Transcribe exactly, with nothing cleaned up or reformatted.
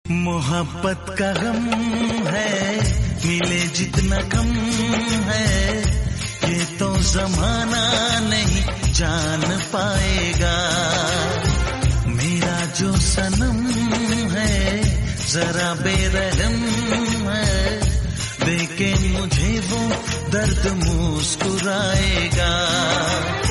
मोहब्बत का गम है, मिले जितना कम है, ये तो जमाना नहीं जान पाएगा। मेरा जो सनम है जरा बेरहम है, देखे मुझे वो दर्द मुस्कुराएगा।